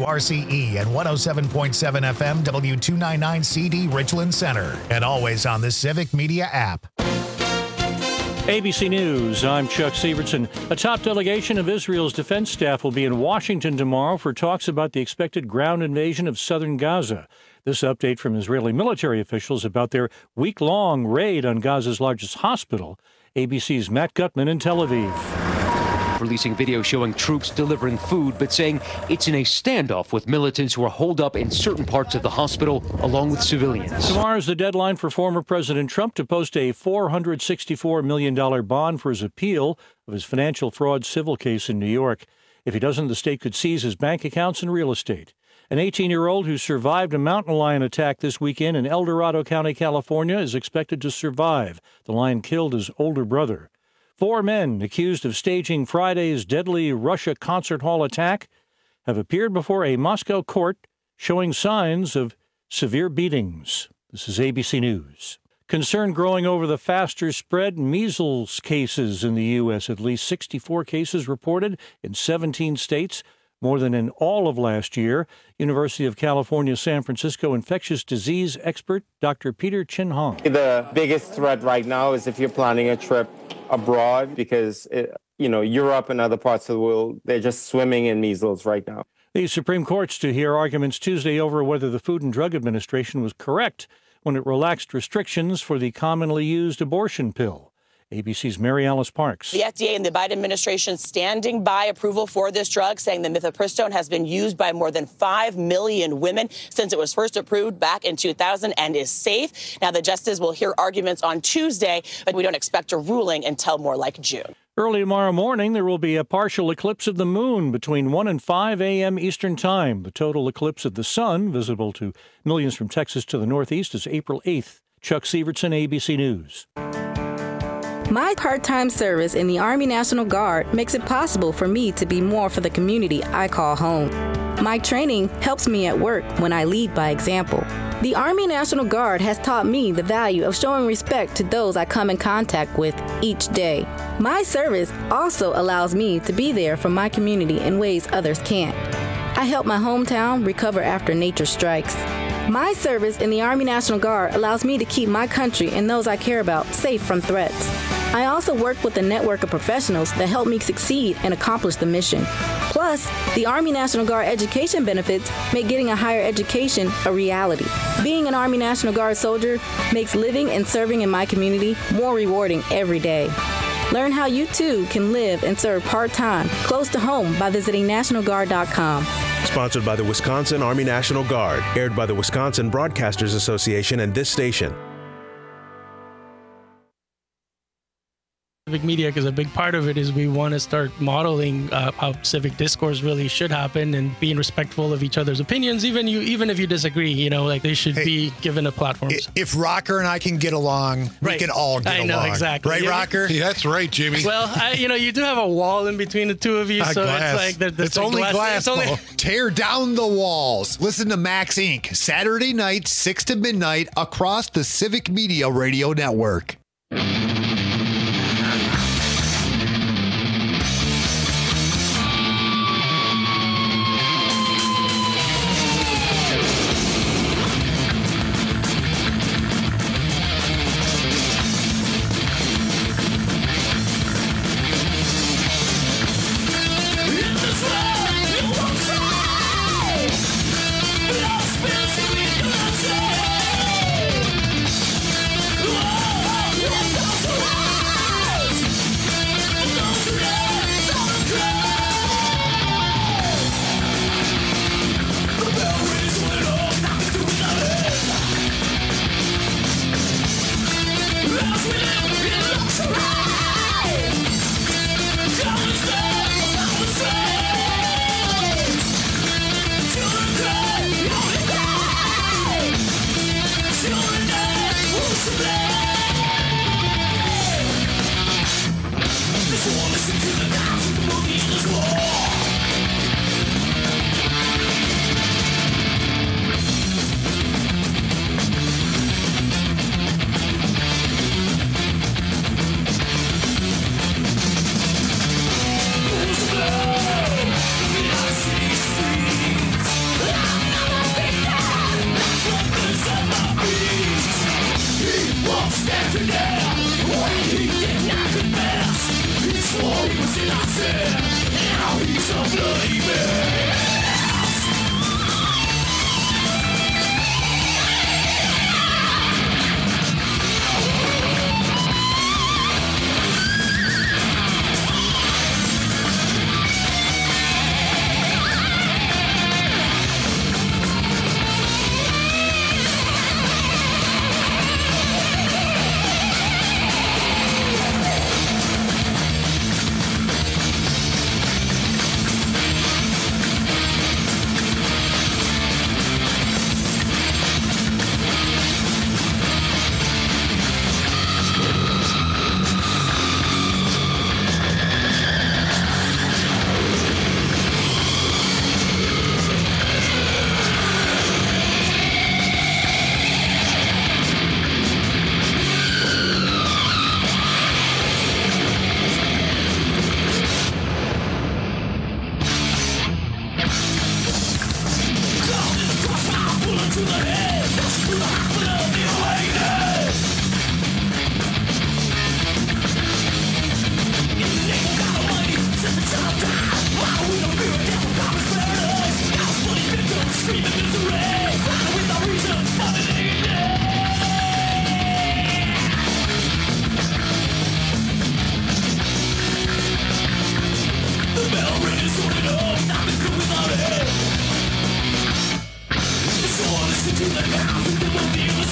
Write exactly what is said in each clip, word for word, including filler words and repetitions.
R C E and one oh seven point seven F M W two ninety-nine C D Richland Center. And always on the Civic Media app. A B C News, I'm Chuck Sievertson. A top delegation of Israel's defense staff will be in Washington tomorrow for talks about the expected ground invasion of southern Gaza. This update from Israeli military officials about their week-long raid on Gaza's largest hospital. A B C's Matt Gutman in Tel Aviv. Releasing video showing troops delivering food, but saying it's in a standoff with militants who are holed up in certain parts of the hospital, along with civilians. Tomorrow is the deadline for former President Trump to post a four hundred sixty-four million dollars bond for his appeal of his financial fraud civil case in New York. If he doesn't, the state could seize his bank accounts and real estate. An eighteen-year-old who survived a mountain lion attack this weekend in El Dorado County, California, is expected to survive. The lion killed his older brother. Four men accused of staging Friday's deadly Russia concert hall attack have appeared before a Moscow court showing signs of severe beatings. This is A B C News. Concern growing over the faster spread measles cases in the U S. At least sixty-four cases reported in seventeen states, more than in all of last year. University of California, San Francisco infectious disease expert Doctor Peter Chin Hong. The biggest threat right now is if you're planning a trip abroad, because, it, you know, Europe and other parts of the world, they're just swimming in measles right now. The Supreme Court's to hear arguments Tuesday over whether the Food and Drug Administration was correct when it relaxed restrictions for the commonly used abortion pill. A B C's Mary Alice Parks. The F D A and the Biden administration standing by approval for this drug, saying the mifepristone has been used by more than five million women since it was first approved back in two thousand and is safe. Now, the justices will hear arguments on Tuesday, but we don't expect a ruling until more like June. Early tomorrow morning, there will be a partial eclipse of the moon between one and five a.m. Eastern Time. The total eclipse of the sun, visible to millions from Texas to the Northeast, is April eighth. Chuck Sievertson, A B C News. My part-time service in the Army National Guard makes it possible for me to be more for the community I call home. My training helps me at work when I lead by example. The Army National Guard has taught me the value of showing respect to those I come in contact with each day. My service also allows me to be there for my community in ways others can't. I help my hometown recover after nature strikes. My service in the Army National Guard allows me to keep my country and those I care about safe from threats. I also work with a network of professionals that help me succeed and accomplish the mission. Plus, the Army National Guard education benefits make getting a higher education a reality. Being an Army National Guard soldier makes living and serving in my community more rewarding every day. Learn how you too can live and serve part-time close to home by visiting National Guard dot com. Sponsored by the Wisconsin Army National Guard, aired by the Wisconsin Broadcasters Association and this station. Civic media, because a big part of it is we want to start modeling uh, how civic discourse really should happen and being respectful of each other's opinions, even you, even if you disagree. You know, like they should hey, be given a platform. If Rocker and I can get along, right. we can all get I along. I know, exactly. Right, yeah. Rocker? Yeah, that's right, Jimmy. Well, I, you know, you do have a wall in between the two of you, a so glass. it's like... The, the it's only glass. glass it's only... Tear down the walls. Listen to Max Incorporated. Saturday night, six to midnight, across the Civic Media Radio Network. To the ground, the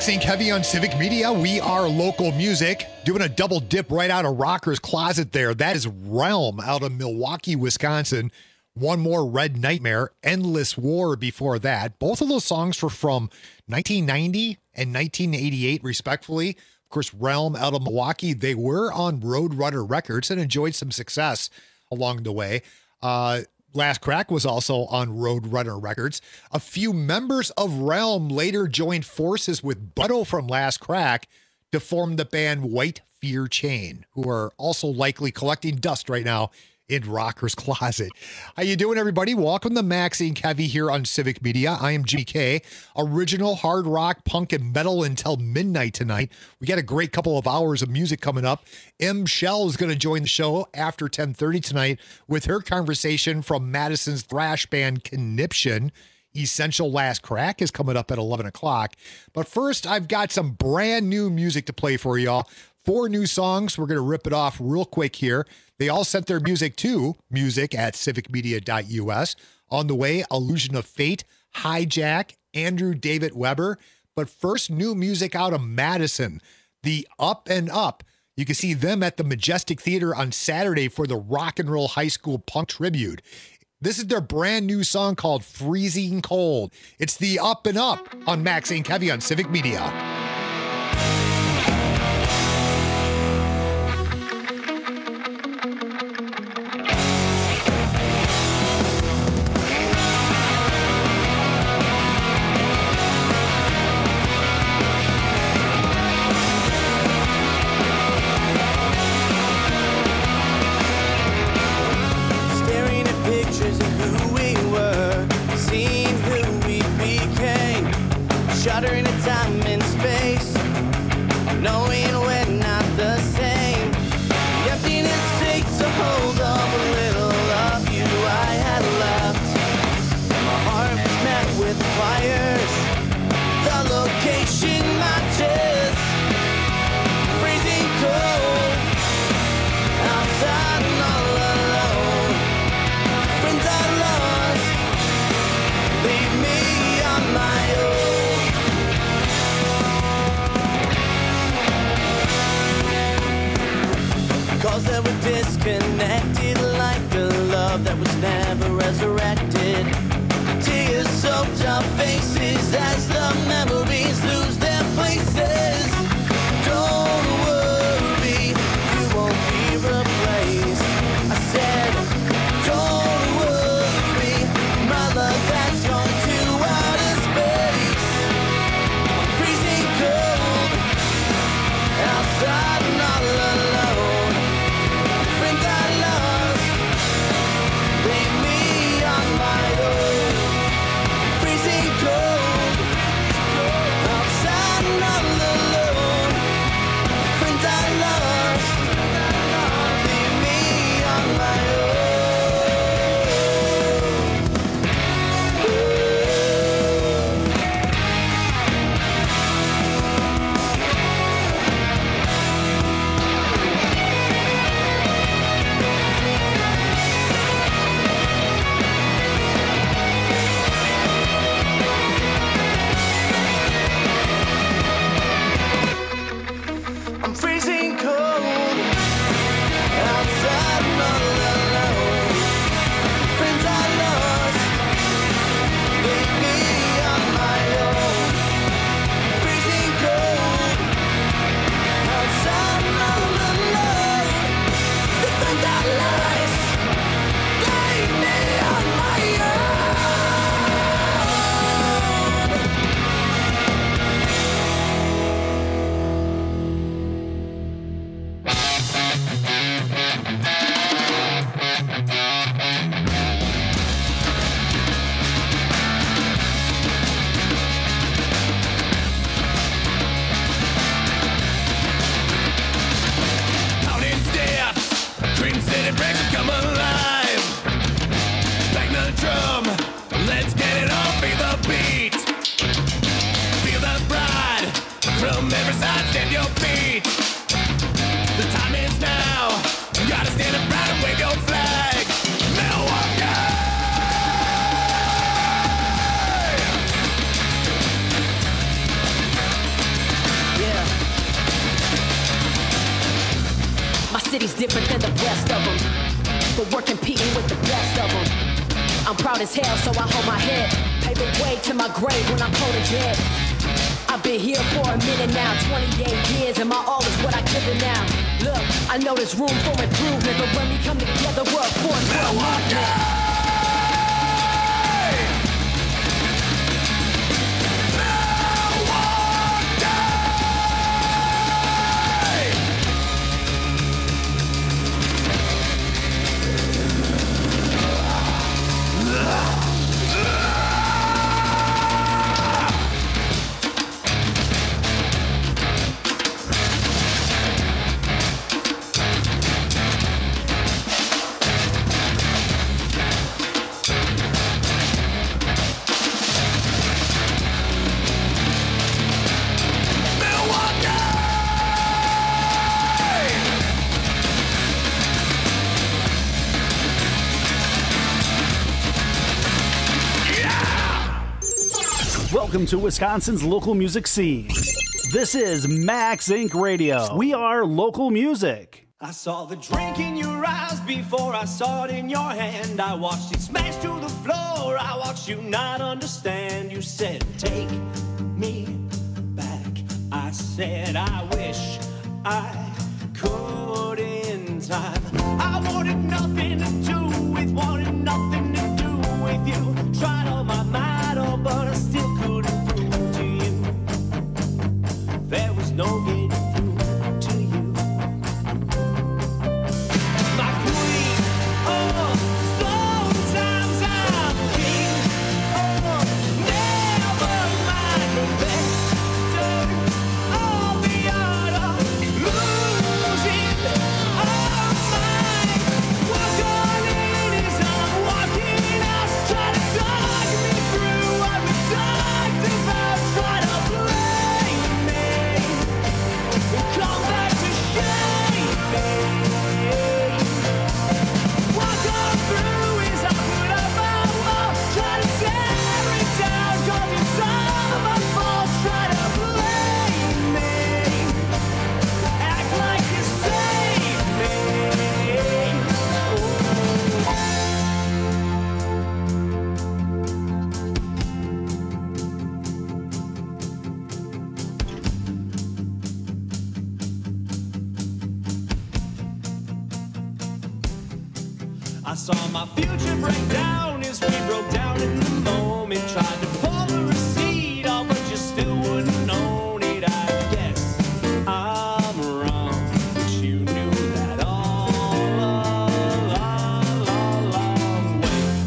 Maxine Kevy on Civic Media. We are local music. Doing a double dip right out of Rocker's Closet there. That is Realm out of Milwaukee, Wisconsin. One More Red Nightmare, Endless War before that. Both of those songs were from nineteen ninety and nineteen eighty-eight, respectfully. Of course, Realm out of Milwaukee. They were on Roadrunner Records and enjoyed some success along the way. Uh, Last Crack was also on Roadrunner Records. A few members of Realm later joined forces with Butto from Last Crack to form the band White Fear Chain, who are also likely collecting dust right now in Rocker's Closet. How you doing, everybody? Welcome to Maxine Kevy here on Civic Media. I am G K. Original hard rock, punk, and metal until midnight tonight. We got a great couple of hours of music coming up. M. Shell is going to join the show after ten thirty tonight with her conversation from Madison's thrash band Conniption. Essential Last Crack is coming up at eleven o'clock. But first, I've got some brand new music to play for y'all. Four new songs. We're going to rip it off real quick here. They all sent their music to music at civic media dot U S. On the way, Illusion of Fate, Hijack, Andrew David Weber. But first, new music out of Madison, the Up and Up. You can see them at the Majestic Theater on Saturday for the Rock and Roll High School Punk Tribute. This is their brand new song called Freezing Cold. It's the Up and Up on Maxine Kevy on Civic Media. Shuddering in time and space, knowing we're not the same. The emptiness takes a hold of a little of you I had left. My heart was met with fires, the location matches. Freezing cold, outside and all alone. Friends I lost, leave me on my own. Cause that were disconnected, like the love that was never resurrected. Tears soaked our faces as the memories lose their places. Don't worry, you won't be replaced. I said, don't worry, my love has gone to outer space. Freezing cold, outside and all alone. city's different than the rest of them, but we're competing with the best of them. I'm proud as hell, so I hold my head. Pave the way to my grave when I'm cold and dead. I've been here for a minute now, twenty-eight years, and my all is what I give it now. Look, I know there's room for improvement, but when we come together, we're a force for a movement. Welcome to Wisconsin's local music scene. This is Max Incorporated. Radio. We are local music. I saw the drink in your eyes before I saw it in your hand. I watched it smash to the floor. I watched you not understand. You said, take me back. I said, I wish I could in time. I wanted nothing to do with, wanted nothing to do with you. Tried all my might, oh, but I still couldn't prove to you there was no getting through to you. My queen, oh, sometimes I'm king. Oh, never mind the vector of the art of losing our mind. Walk on in as I'm walking out, try to talk me through what we talked about, try to blame me, come back to shame me. Walk on through as I put up my wall, try to tear it down, 'cause it's all my fault, try to blame me, act like you saved me. I saw my future break down as we broke down in the moment. Tried to pull the receipt off, but you still wouldn't own it. I guess I'm wrong, but you knew that all along, all along. Wait.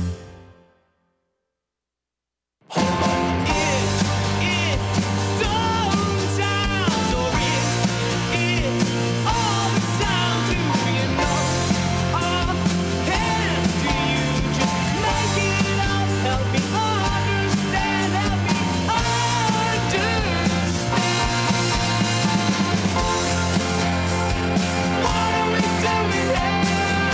Hold on. Is it sometimes, or is it all the time? Do you know? Offhand, do you just make it up? Help me understand, help me understand. What are we doing here?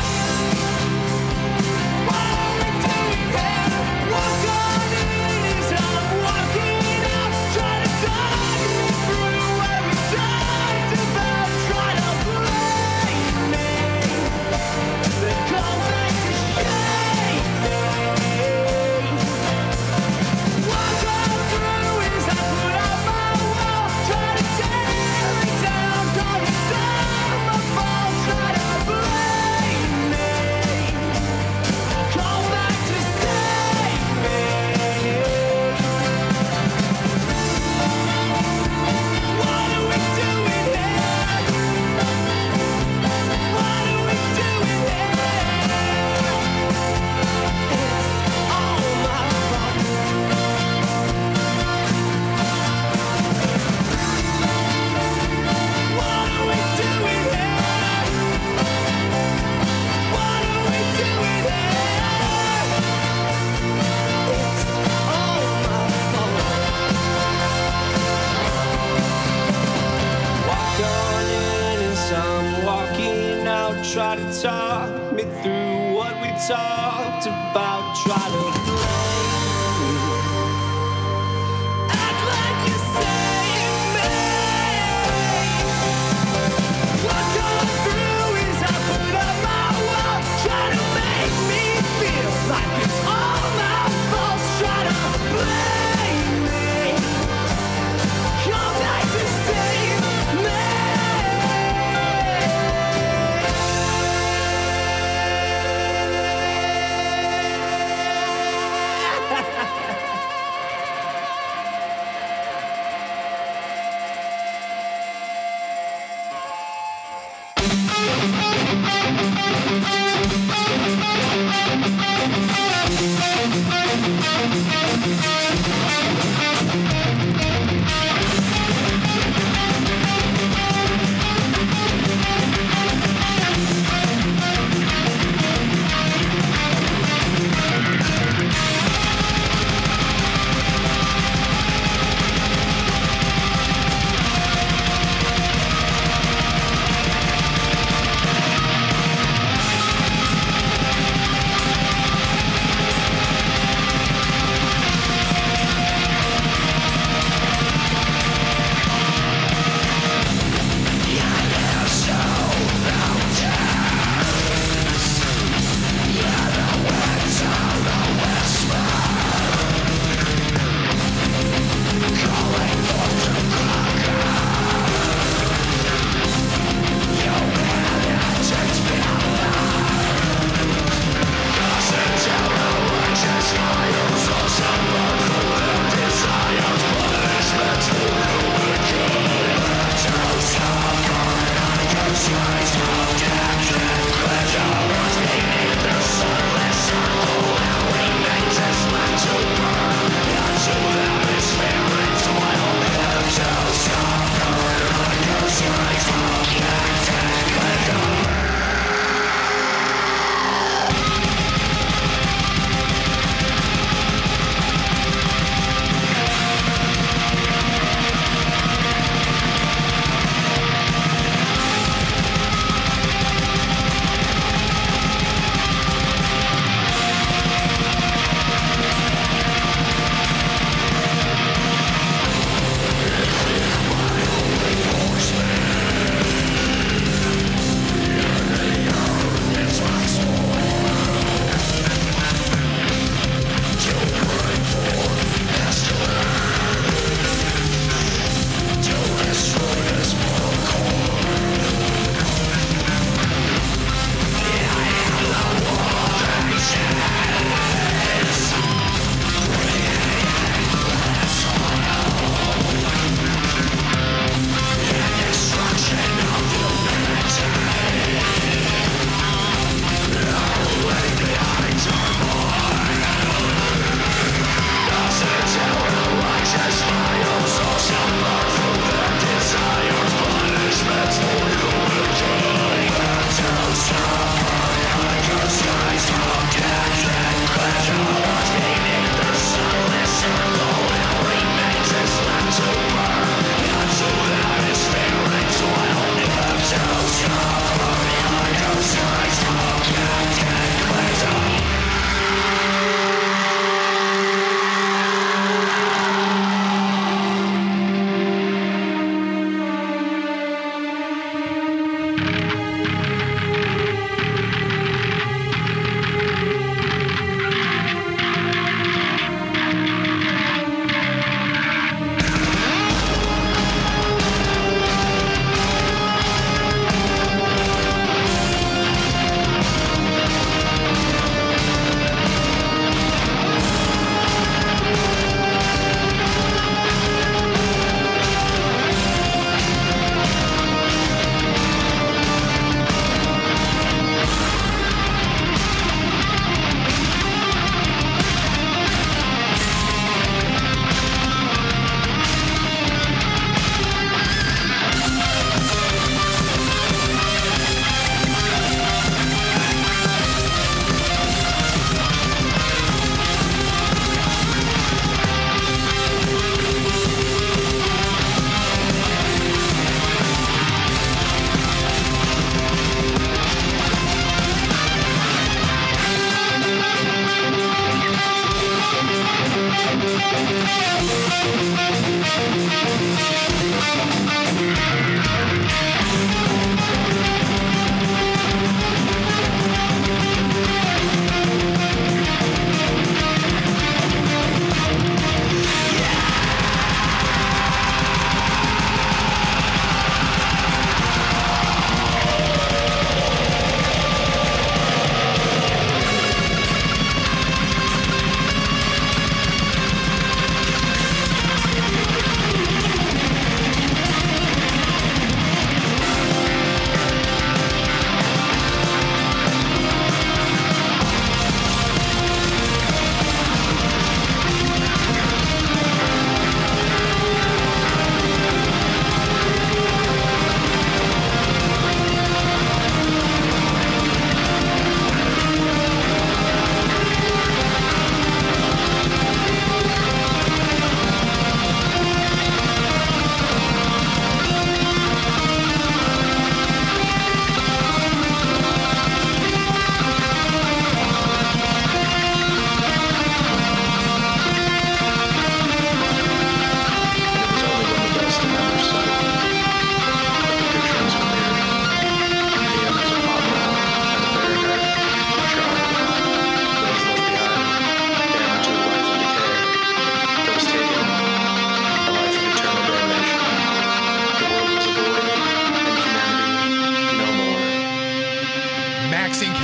What are we doing here? Walk on in as I'm walking out, try to talk me through what we talked about, try to blame me, then come back to shame me. Walk on through as I put up my wall, try to tear it down, 'cause it's all my fault, try to blame me, come back to save me. What are we doing here? What are we doing here? It's all my fault. What are we doing here? What are we doing here? It's all my fault. Walk on in as I'm walking out, try to talk me through what we talked about, try to blame me, act like you saved me. Walk on through as I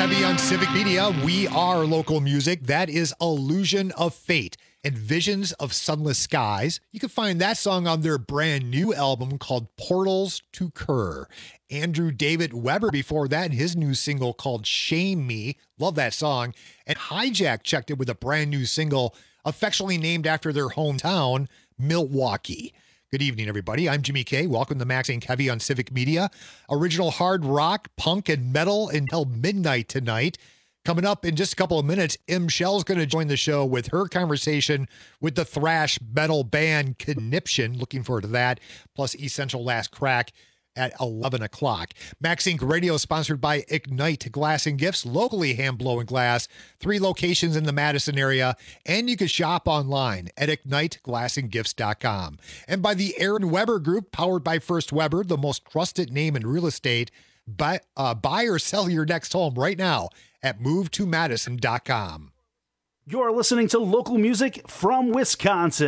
Heavy on Civic Media. We are local music. That is Illusion of Fate and Visions of Sunless Skies. You can find that song on their brand new album called Portals to Kerr. Andrew David Weber before that in his new single called Shame Me. Love that song. And Hijack checked it with a brand new single affectionately named after their hometown, Milwaukee. Good evening, everybody. I'm Jimmy K. Welcome to Max Inc Heavy on Civic Media. Original hard rock, punk, and metal until midnight tonight. Coming up in just a couple of minutes, M. Shell's going to join the show with her conversation with the thrash metal band Conniption. Looking forward to that. Plus Essential Last Crack at eleven o'clock. Max Inc Radio sponsored by Ignite Glass and Gifts, locally hand-blowing glass. Three locations in the Madison area, and you can shop online at ignite glass and gifts dot com. And by the Aaron Weber Group, powered by First Weber, the most trusted name in real estate. Buy, uh, buy or sell your next home right now at move to madison dot com. You're listening to local music from Wisconsin.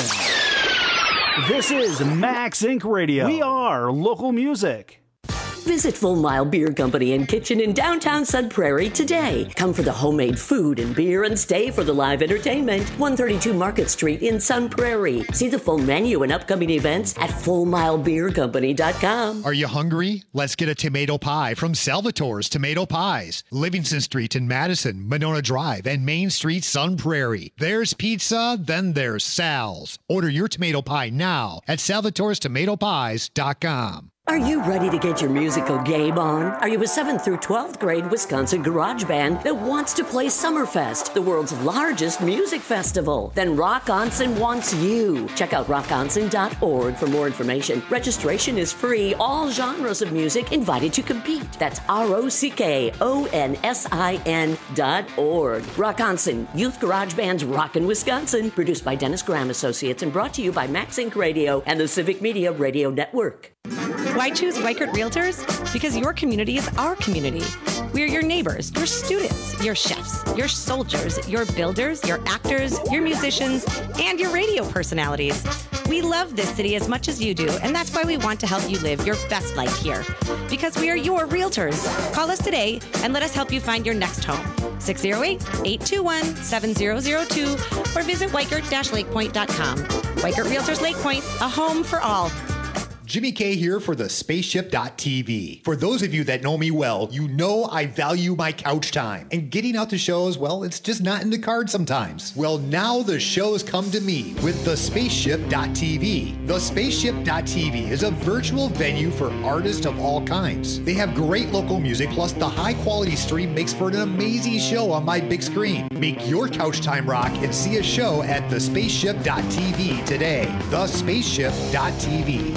This is Max Inc Radio. We are local music. Visit Full Mile Beer Company and Kitchen in downtown Sun Prairie today. Come for the homemade food and beer and stay for the live entertainment. one thirty-two Market Street in Sun Prairie. See the full menu and upcoming events at full mile beer company dot com. Are you hungry? Let's get a tomato pie from Salvatore's Tomato Pies. Livingston Street in Madison, Monona Drive, and Main Street, Sun Prairie. There's pizza, then there's Sal's. Order your tomato pie now at salvatores tomato pies dot com. Are you ready to get your musical game on? Are you a seventh through twelfth grade Wisconsin garage band that wants to play Summerfest, the world's largest music festival? Then Rock Onsen wants you. Check out rock onsen dot org for more information. Registration is free. All genres of music invited to compete. That's R O C K O N S I N dot org. Rock Onsen, youth garage bands rockin' Wisconsin. Produced by Dennis Graham Associates and brought to you by Max Inc Radio and the Civic Media Radio Network. Why choose Weichert Realtors? Because your community is our community. We are your neighbors, your students, your chefs, your soldiers, your builders, your actors, your musicians, and your radio personalities. We love this city as much as you do, and that's why we want to help you live your best life here. Because we are your realtors. Call us today and let us help you find your next home. six oh eight, eight two one, seven oh oh two or visit weichert dash lake point dot com. Weichert Realtors Lake Point, a home for all. Jimmy K here for the spaceship dot t v. For those of you that know me well, you know I value my couch time. And getting out to shows, well, it's just not in the cards sometimes. Well, now the shows come to me with the spaceship dot t v. The spaceship dot t v is a virtual venue for artists of all kinds. They have great local music, plus the high quality stream makes for an amazing show on my big screen. Make your couch time rock and see a show at the spaceship dot t v today. the spaceship dot t v.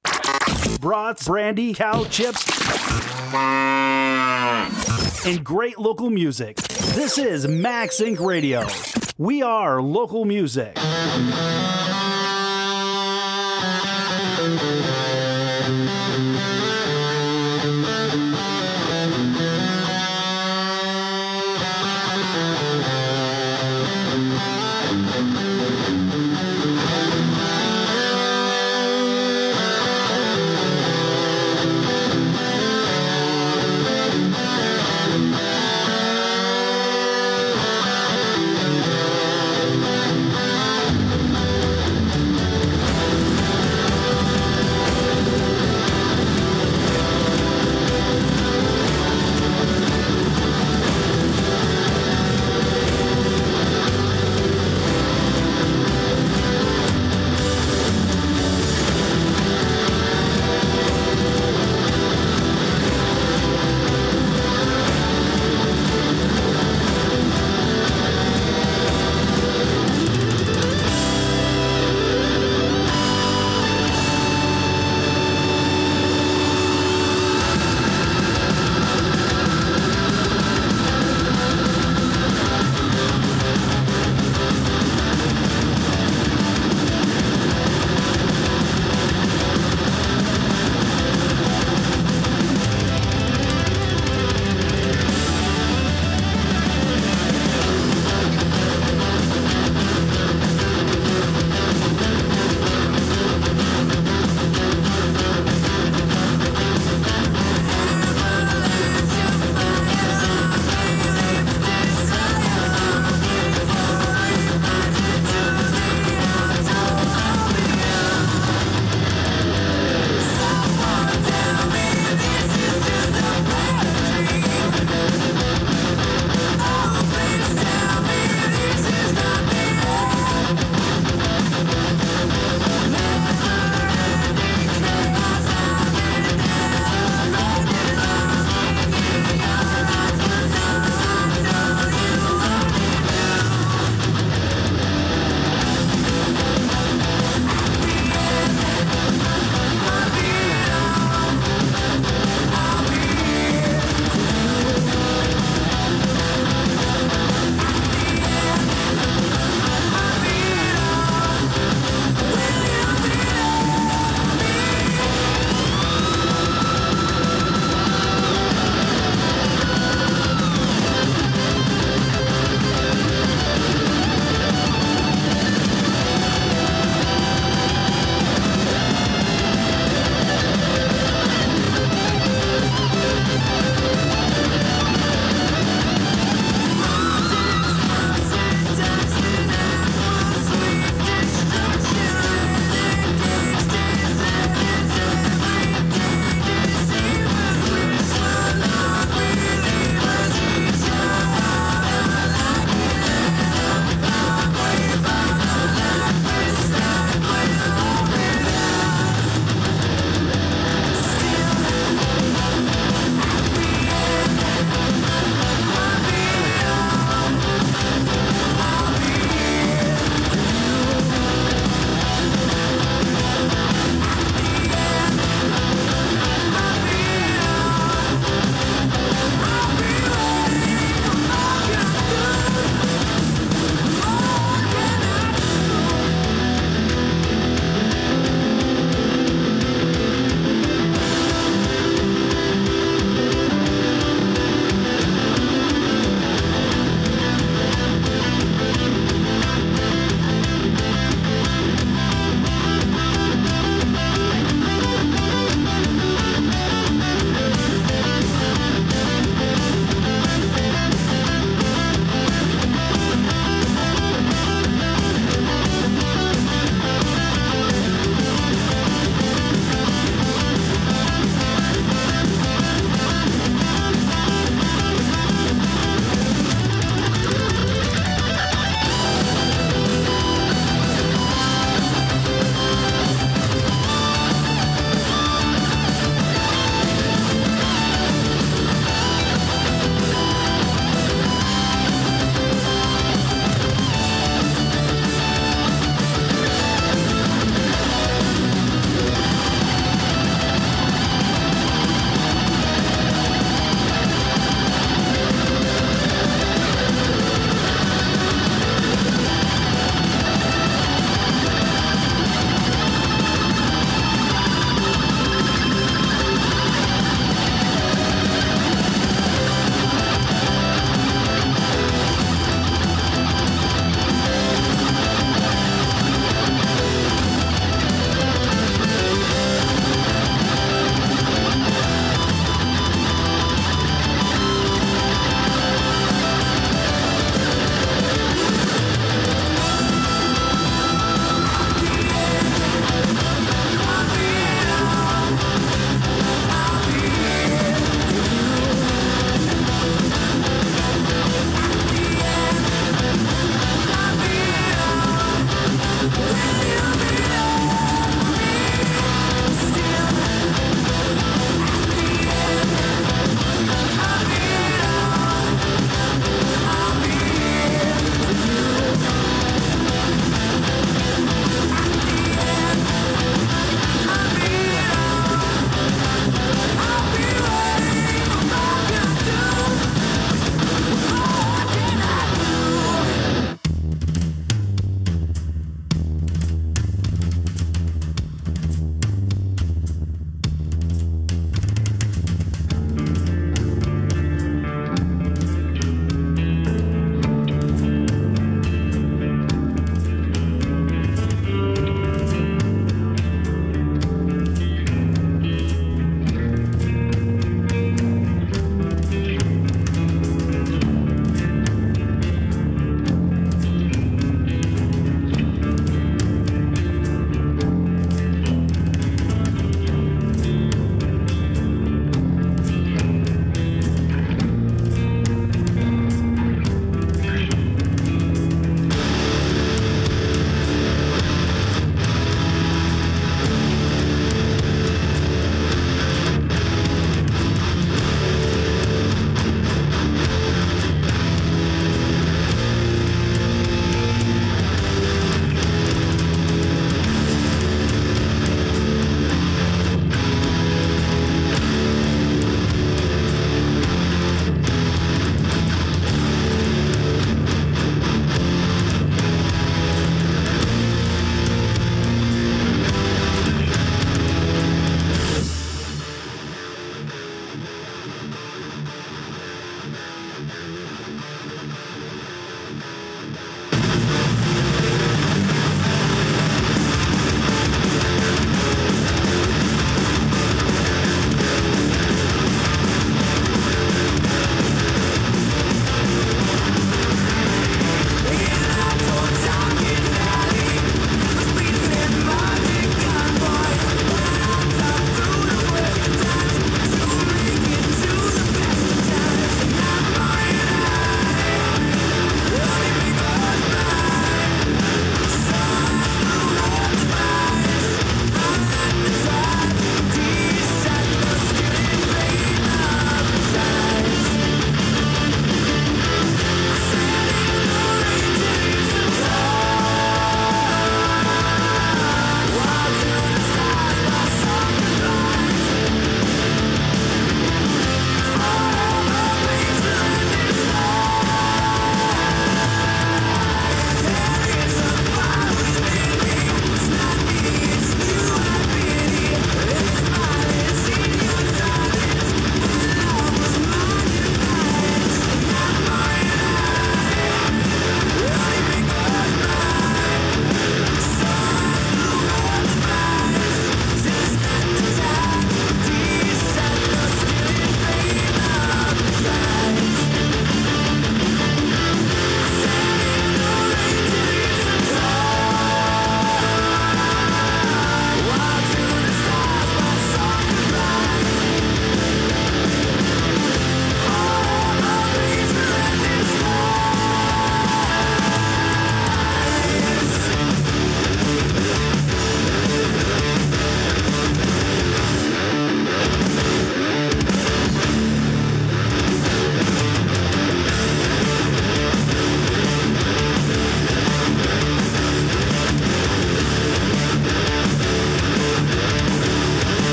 Brats, brandy, cow chips, and great local music. This is Max Inc Radio. We are local music.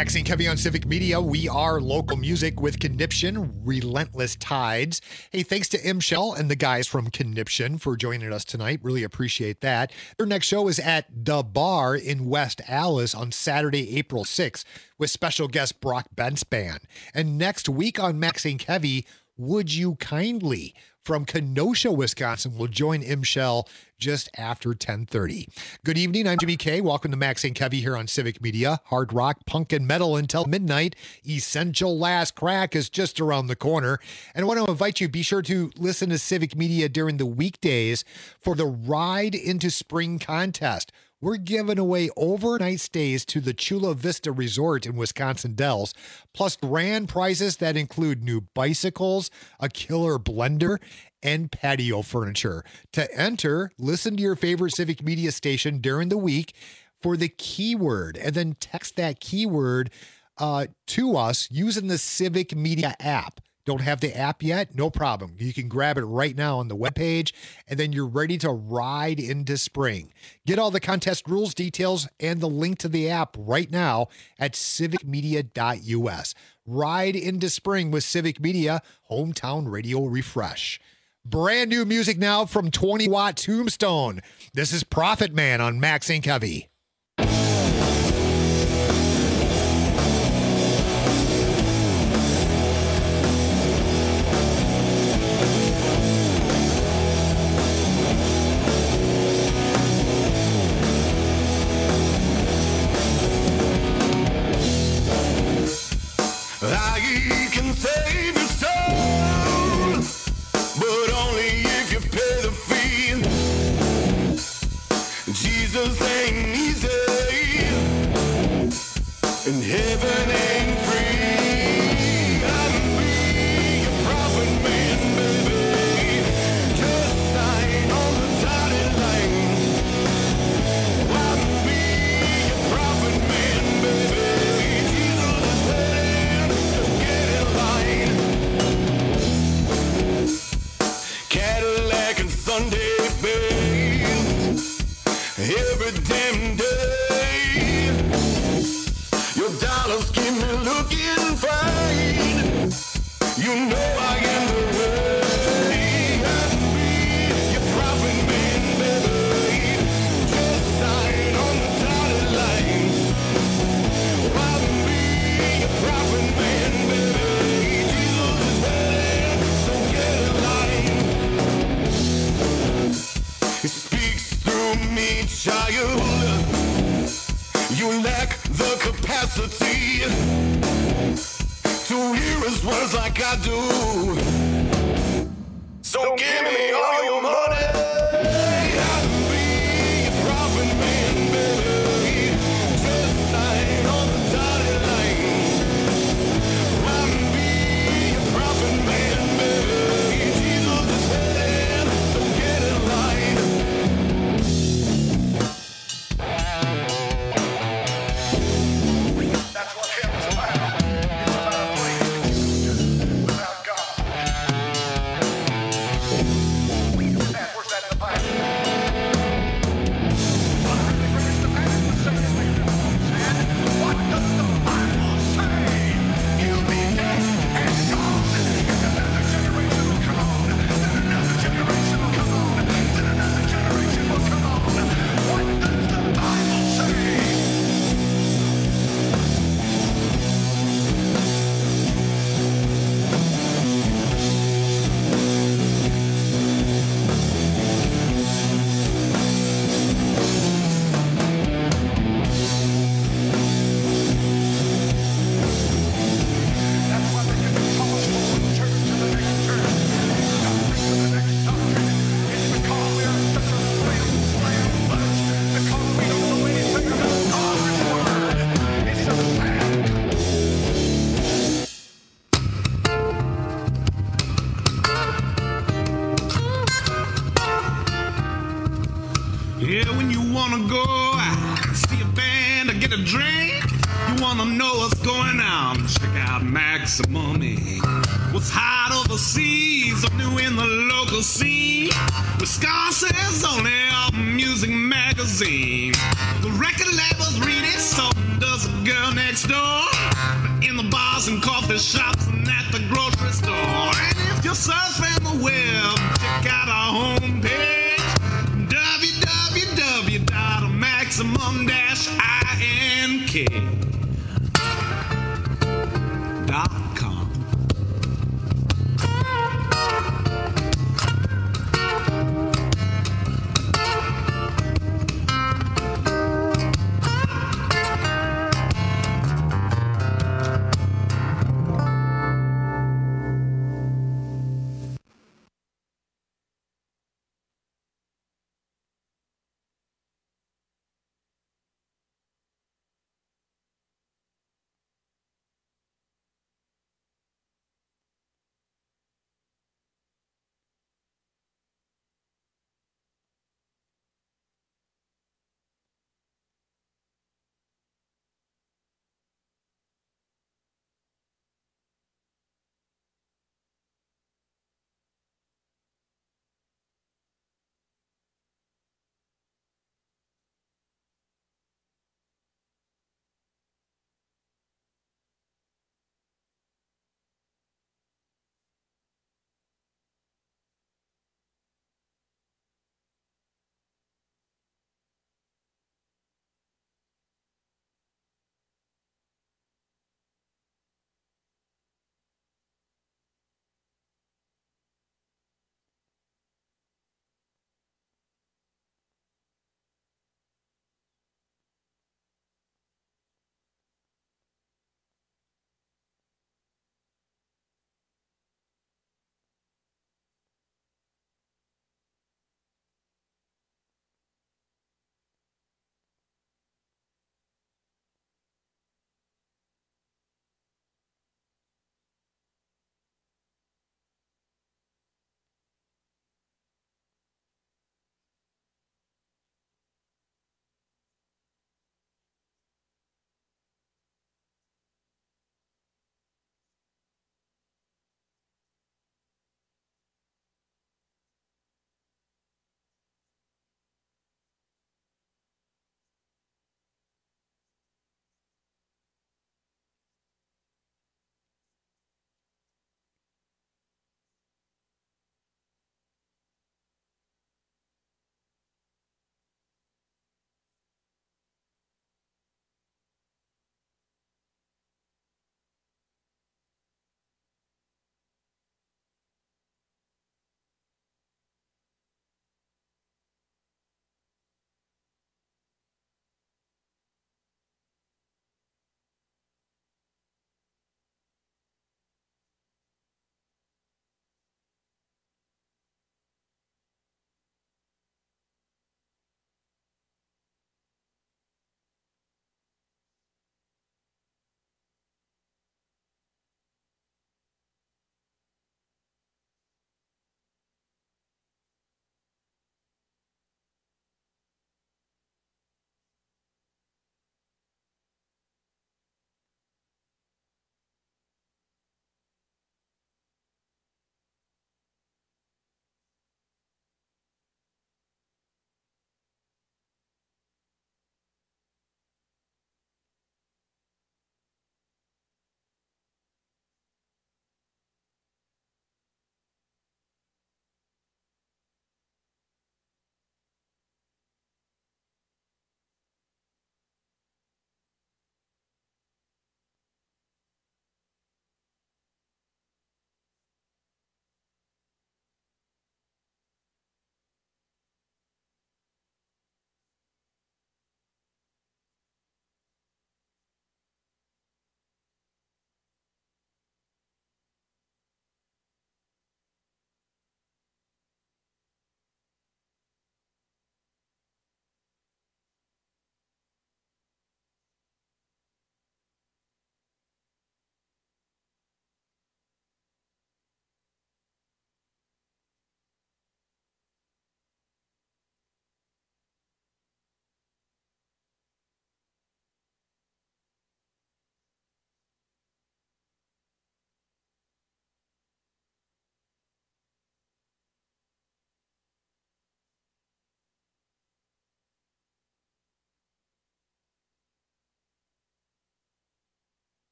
Max and Kevy on Civic Media. We are local music with Conniption, Relentless Tides. Hey, thanks to M. Shell and the guys from Conniption for joining us tonight. Really appreciate that. Their next show is at The Bar in West Allis on Saturday, April sixth, with special guest Brock Benspan. And next week on Max and Kevy, Would You Kindly from Kenosha, Wisconsin, will join M. Shell just after ten thirty. Good evening. I'm Jimmy K. Welcome to Max and Kevy here on Civic Media. Hard rock, punk, and metal until midnight. Essential Last Crack is just around the corner. And I want to invite you, be sure to listen to Civic Media during the weekdays for the Ride into Spring contest. We're giving away overnight stays to the Chula Vista Resort in Wisconsin Dells, plus grand prizes that include new bicycles, a killer blender, and patio furniture. To enter, listen to your favorite Civic Media station during the week for the keyword, and then text that keyword uh, to us using the Civic Media app. Don't have the app yet? No problem. You can grab it right now on the webpage, and then you're ready to ride into spring. Get all the contest rules, details, and the link to the app right now at civic media dot u s. Ride into spring with Civic Media, hometown radio refresh. Brand new music now from twenty watt Tombstone. This is Prophet Man on Max and Kevy. I can save your soul, but only if you pay the fee. Jesus ain't easy, and heaven ain't free. I'll be a prophet man, baby. Just sign on the dotted line. I'll be a prophet man, baby. Jesus is waiting, so get in line. Cadillac and Sunday best, every damn day. Your dollars keep me looking fine. You know I am the way. I'll be your prophet man, baby. Just sign on the dotted line. I'll be your prophet man, baby. Jesus is waiting, so get in line. He speaks through me, child. You lack the capacity to hear his words like I do. So give me all your money. I'll be a prophet man, baby. Just sign on the dotted line. I'll be a prophet man, baby. Jesus is waiting, so get in line. That's what heaven's about. It's about a place without God. And where's that in the Bible? What does the Bible say? You'll be dead and gone. And another generation will come on. Then another generation will come on. Then another generation will come on. What does the Bible say? That's why they give it pause for the church to the next turn. Doctrine to the next doctrine. It's because we are such a slam, slam bunch. Because we don't know anything about God's word. It's so sad. Yeah, when you wanna go out, see a band or get a drink, you wanna know what's going on, check out Maximum Incorporated. What's hot overseas or new in the local scene, Wisconsin's only music magazine. The record labels read it, so does the the girl next door, in the bars and coffee shops and at the grocery store. And if you're surfing the web, check out our homepage, w w w dot maximum dash ink dot com.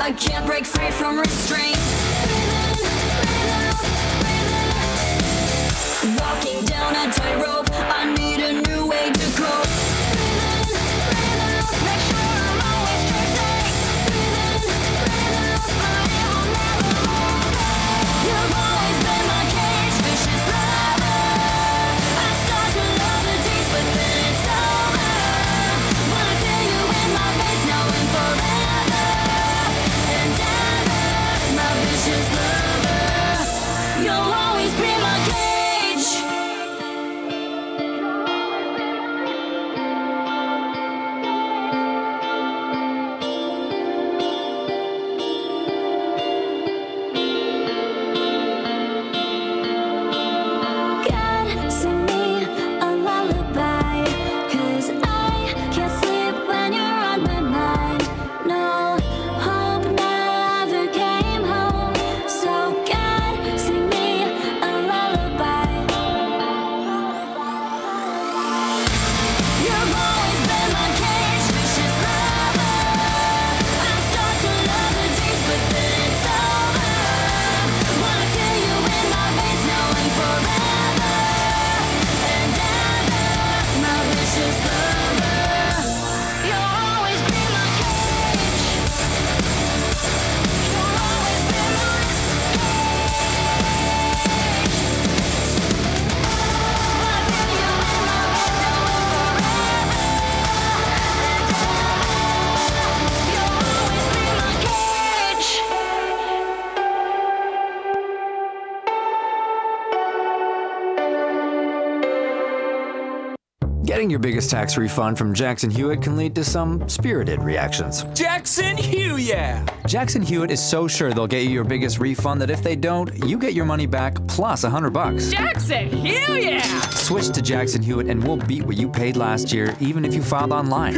I can't break free from restraint. Walking down a tightrope, I need a new way to cope. Make sure I'm always choosing. You've always been my cage, vicious lover. I start to love the taste, but then it's over. Wanna feel you in my face now and forever and ever, my vicious lover. You'll always be my cage. God, sing me a lullaby, 'cause I can't sleep when you're on my mind. No hope never came home, so God, sing me a lullaby. You've always been my cage, vicious lover. I start to love the taste, but then it's over. Wanna feel you in my veins now and forever and ever, my vicious lover. You'll always be my cage. You'll always be my cage. Getting your biggest tax refund from Jackson Hewitt can lead to some spirited reactions. Jackson Hewitt! Jackson Hewitt is so sure they'll get you your biggest refund that if they don't, you get your money back plus a hundred bucks. Jackson Hewitt! Switch to Jackson Hewitt and we'll beat what you paid last year, even if you filed online.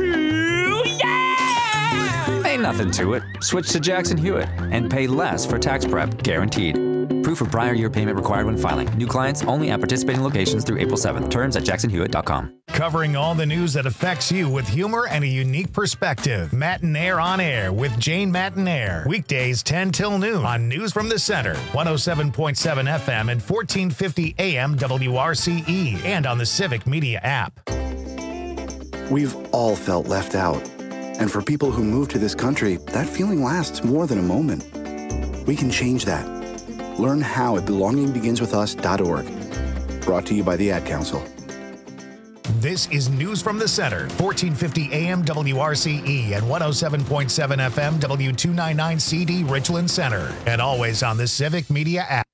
Ain't nothing to it. Switch to Jackson Hewitt and pay less for tax prep, guaranteed. Proof of prior year payment required when filing. New clients only at participating locations through April seventh. Terms at jackson hewitt dot com. Covering all the news that affects you with humor and a unique perspective. Matinaire on Air with Jane Matinaire. Weekdays ten till noon on News from the Center. one oh seven point seven F M and fourteen fifty A M W R C E. And on the Civic Media app. We've all felt left out. And for people who move to this country, that feeling lasts more than a moment. We can change that. Learn how at belonging begins with us dot org. Brought to you by the Ad Council. This is News from the Center, fourteen fifty A M W R C E and one oh seven point seven F M W two ninety-nine C D Richland Center. And always on the Civic Media app.